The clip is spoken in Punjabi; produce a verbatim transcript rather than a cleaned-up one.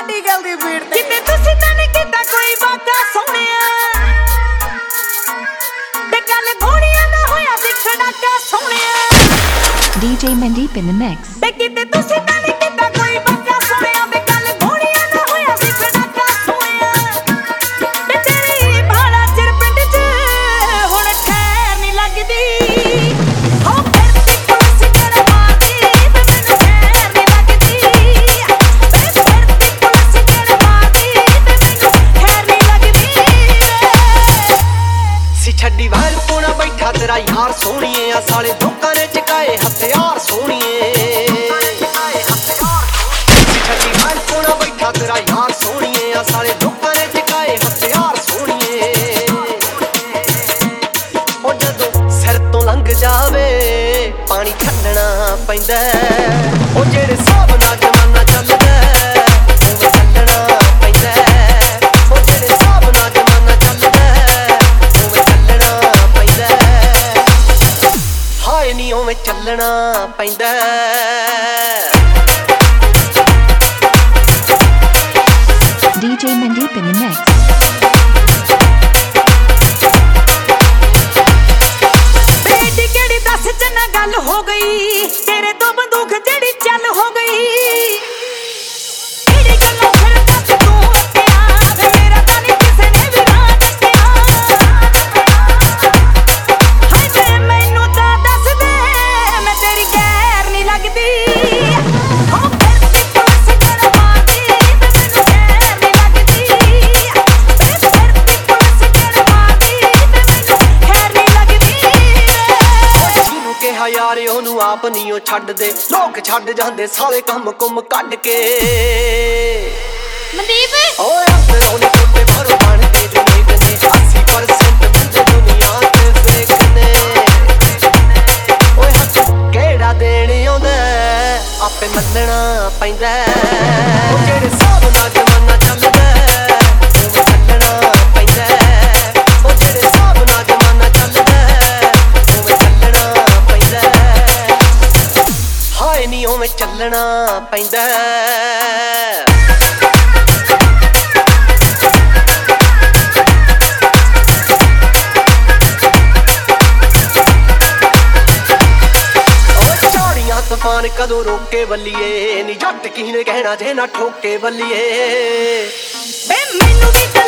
ਮੈਡੀਕਲ ਦੀ ਭੀੜ ਤੇ ਕਿਤੇ ਤੁਸੀਂ ਤਾਂ ਨਹੀਂ ਕੀਤਾ ਕੋਈ ਵਾਕਾ ਸੋਹਣਿਆ ਤੇ ਗੱਲ ਘੋੜੀਆਂ ਦਾ ਹੋਇਆ ਸੀ ਖੜਾਕਾ ਸੋਹਣਿਆ D J Mandeep in the mix ਤੇ ਕਿਤੇ ਤੁਸੀਂ ਤਾਂ ਨਹੀਂ ਕੀਤਾ ਕੋਈ ਵਾਕਾ ਸੋਹਣਿਆ ਤੇ ਗੱਲ ਘੋੜੀਆਂ ਦਾ ਹੋਇਆ ਸੀ ਖੜਾਕਾ ਸੋਹਣਿਆ ਤੇ ਤੇਰੀ ਭਾਲਾ ਚਿਰ ਪਿੰਡ 'ਚ ਹੁਣ ਠਹਿਰ ਨਹੀਂ ਲੱਗਦੀ ਛੱਡੀ ਵਾਰ ਪੋਣਾ ਬੈਠਾ ਤੇਰਾ ਯਾਰ ਸੋਹਣੀਏ ਆ ਸਾਲੇ ਲੋਕਾਂ ਨੇ ਚਕਾਏ ਹਥਿਆਰ ਸੋਹਣੀਏ ਛੱਡੀ ਵਾਰ ਪੋਣਾ ਬੈਠਾ ਤੇਰਾ ਯਾਰ ਸੋਹਣੀਏ ਆ ਸਾਲੇ ਲੋਕਾਂ ਨੇ ਚਕਾਏ ਹਥਿਆਰ ਸੋਹਣੀਏ ਉਹ ਜਦੋਂ ਸਿਰ ਤੋਂ ਲੰਘ ਜਾਵੇ ਪਾਣੀ ਛੱਡਣਾ ਪੈਂਦਾ ਉਹ ਜਿਹੜੇ ਹਿਸਾਬ ਨਾਲ ਜ਼ਮਾਨਾ ਚੱਲਦਾ ਉਹ ਚੱਲਣਾ ਪੈਂਦਾ ਉਹ ਜਿਹੜੇ ਹਿਸਾਬ ਨਾਲ ਜ਼ਮਾਨਾ ਚੱਲਦਾ ਹਾਏ ਨੀ ਉਵੇਂ ਚੱਲਣਾ ਪੈਂਦਾ D J Mandeep in the mix ਬੇਟੀ ਕਿਹੜੀ ਦੱਸ ਚੰਨਾ ਗੱਲ ਹੋ ਗਈ ਤੇਰੇ ਤੋਂ ਬੰਦੂਕ ਜਿਹੜੀ ਚੱਲ ਹੋ ਗਈ ਕਿਹੜੀ ਗੱਲੋਂ ਫਿਰ ਦੱਸ ਤੂੰ ਹੱਟਿਆ ਵੇ ਮੇਰਾ ਤਾਂ ਨਹੀਂ ਕਿਸੇ ਨੇ ਵੀ ਰਾਹ ਦੱਸਿਆ ਹਾਏ ਵੇ ਮੈਨੂੰ ਤਾਂ ਦੱਸ ਦੇ ਮੈਂ ਤੇਰੀ ਗੈਰ ਨਹੀਂ ਲੱਗਦੀ ਹੋ ਫਿਰਦੀ ਪੁਲਿਸ ਗਰਮਾਦੀ ਵੇ ਮੈਨੂੰ ਗੈਰ ਨਹੀਂ ਲੱਗਦੀ ਵੇ ਫਿਰਦੀ ਪੁਲਿਸ ਗਰਮਾਦੀ ਵੇ ਮੈਨੂੰ ਖੈਰ ਨਹੀਂ ਲੱਗਦੀ ਜਿਹਨੂੰ ਕਿਹਾ ਯਾਰ ਉਹਨੂੰ ਆਪ ਨਹੀਂ ਉਹ ਛੱਡਦੇ ਲੋਕ ਛੱਡ ਜਾਂਦੇ ਸਾਲੇ ਕੰਮ ਕੁੰਮ ਕੱਢ ਕੇ ਮਨਦੀਪ ਓਏ ਅੰਦਰੋਂ ਨੇ ਟੁੱਟੇ ਭਰੋ ਬਣਦੇ ਜੋ ਨਿਕਨੇ ਅੱਸੀ ਪਰਸੈਂਟ ਬੰਦੇ ਦੁਨੀਆ ਤੇ ਵੇਖਨੇ ਓਏ ਹੱਥ ਕਿਹੜਾ ਦੇਣ ਆਉਂਦਾ ਆਪੇ ਮੰਨਣਾ ਪੈਂਦਾ ਉਹ ਜਿਹੜੇ ਹਿਸਾਬ ਨਾਲ ਜ਼ਮਾਨਾ ਚੱਲਦਾ ਉਹ ਚੱਲਣਾ ਪੈਂਦਾ ਉਹ ਜਿਹੜੇ ਹਿਸਾਬ ਨਾਲ ਜ਼ਮਾਨਾ ਚੱਲਦਾ ਉਹ ਚੱਲਣਾ ਪੈਂਦਾ ਹਾਏ ਨੀ ਉਵੇਂ ਚੱਲਣਾ ਪੈਂਦਾ ਤੂਫਾਨ ਕਦੋਂ ਰੋਕੇ ਬੱਲੀਏ ਨੀ ਜੱਟ ਕੀ ਨੇ ਕਹਿਣਾ ਜੇ ਨਾ ਠੋਕੇ ਬੱਲੀਏ ਵੇ ਮੈਨੂੰ ਵੀ